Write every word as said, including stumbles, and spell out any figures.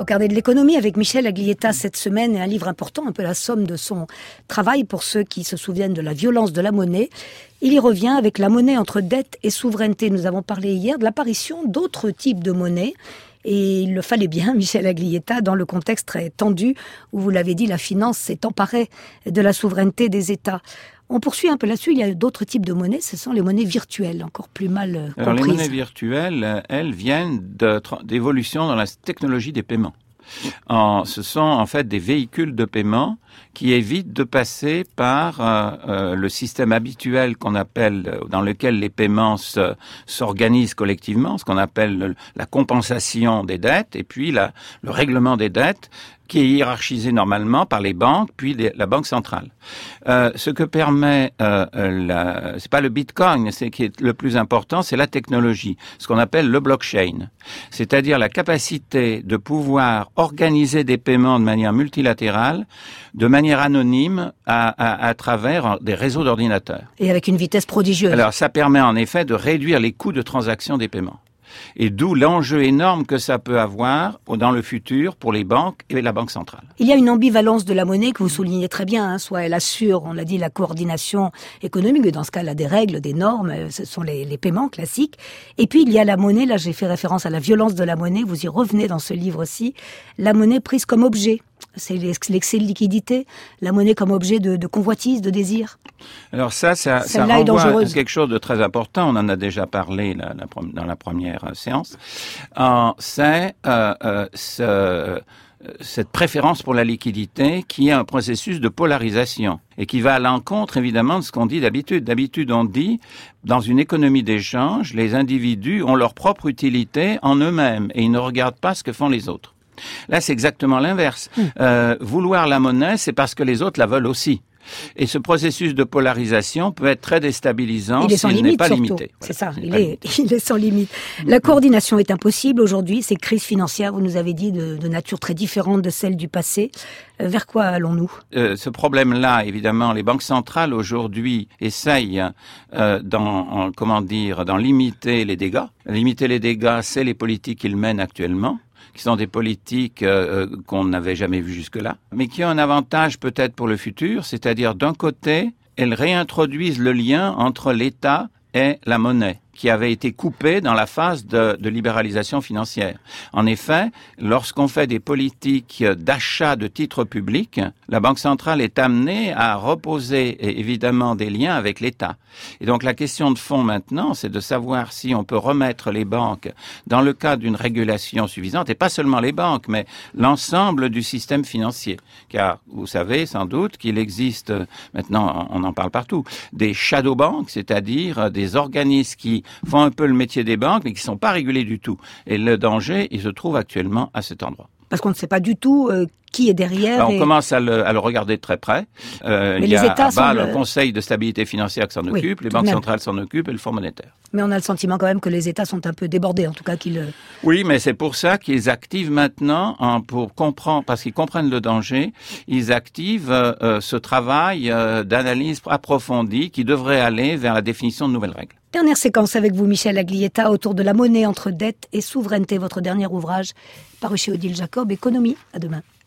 Carnet de l'économie avec Michel Aglietta cette semaine, et un livre important, un peu la somme de son travail pour ceux qui se souviennent de la violence de la monnaie. Il y revient avec la monnaie entre dette et souveraineté. Nous avons parlé hier de l'apparition d'autres types de monnaies. Et il le fallait bien, Michel Aglietta, dans le contexte très tendu où, vous l'avez dit, la finance s'est emparée de la souveraineté des États. On poursuit un peu là-dessus. Il y a d'autres types de monnaies. Ce sont les monnaies virtuelles, encore plus mal comprises. Alors, les monnaies virtuelles, elles viennent de, d'évolution dans la technologie des paiements. En, ce sont en fait des véhicules de paiement qui évitent de passer par euh, euh, le système habituel qu'on appelle, dans lequel les paiements se, s'organisent collectivement, ce qu'on appelle le, la compensation des dettes, et puis la, le règlement des dettes, qui est hiérarchisé normalement par les banques, puis les, la banque centrale. Euh, ce que permet, euh, la, c'est pas le Bitcoin, c'est qui est le plus important, c'est la technologie, ce qu'on appelle le blockchain, c'est-à-dire la capacité de pouvoir organiser des paiements de manière multilatérale, de manière anonyme, à, à, à travers des réseaux d'ordinateurs. Et avec une vitesse prodigieuse. Alors, ça permet en effet de réduire les coûts de transaction des paiements. Et d'où l'enjeu énorme que ça peut avoir dans le futur pour les banques et la Banque centrale. Il y a une ambivalence de la monnaie que vous soulignez très bien. Hein. Soit elle assure, on l'a dit, la coordination économique, mais dans ce cas, elle a des règles, des normes, ce sont les, les paiements classiques. Et puis, il y a la monnaie, là j'ai fait référence à la violence de la monnaie, vous y revenez dans ce livre aussi, la monnaie prise comme objet. C'est l'excès de liquidité, la monnaie comme objet de, de convoitise, de désir. Alors ça, ça, ça renvoie à quelque chose de très important. On en a déjà parlé la, la, dans la première séance. Euh, c'est euh, euh, ce, cette préférence pour la liquidité qui est un processus de polarisation et qui va à l'encontre évidemment de ce qu'on dit d'habitude. D'habitude, on dit, dans une économie d'échange, les individus ont leur propre utilité en eux-mêmes et ils ne regardent pas ce que font les autres. Là, c'est exactement l'inverse. Mmh. Euh, vouloir la monnaie, c'est parce que les autres la veulent aussi. Et ce processus de polarisation peut être très déstabilisant s'il n'est pas limité. C'est ça, il est, il est sans limite. La coordination est impossible aujourd'hui. Ces crises financières, vous nous avez dit, de, de nature très différente de celle du passé. Euh, vers quoi allons-nous ? euh, Ce problème-là, évidemment, les banques centrales aujourd'hui essayent euh, d'en, comment dire, d'en limiter les dégâts. Limiter les dégâts, c'est les politiques qu'ils mènent actuellement, qui sont des politiques euh, qu'on n'avait jamais vues jusque-là, mais qui ont un avantage peut-être pour le futur, c'est-à-dire d'un côté, elles réintroduisent le lien entre l'État et la monnaie, qui avait été coupé dans la phase de, de libéralisation financière. En effet, lorsqu'on fait des politiques d'achat de titres publics, la Banque centrale est amenée à reposer évidemment des liens avec l'État. Et donc la question de fond maintenant, c'est de savoir si on peut remettre les banques dans le cadre d'une régulation suffisante, et pas seulement les banques, mais l'ensemble du système financier. Car vous savez sans doute qu'il existe, maintenant on en parle partout, des shadow banks, c'est-à-dire des organismes qui font un peu le métier des banques, mais qui ne sont pas régulés du tout. Et le danger, il se trouve actuellement à cet endroit. Parce qu'on ne sait pas du tout euh, qui est derrière. Alors, et... On commence à le, à le regarder de très près. Euh, mais il les y a États à bas semblent... le Conseil de stabilité financière qui s'en oui, occupe, les banques centrales s'en occupent et le Fonds monétaire. Mais on a le sentiment quand même que les États sont un peu débordés, en tout cas qu'ils... Oui, mais c'est pour ça qu'ils activent maintenant, hein, pour comprendre, parce qu'ils comprennent le danger, ils activent euh, ce travail euh, d'analyse approfondie qui devrait aller vers la définition de nouvelles règles. Dernière séquence avec vous, Michel Aglietta, autour de la monnaie entre dette et souveraineté, votre dernier ouvrage, paru chez Odile Jacob, Économie. À demain.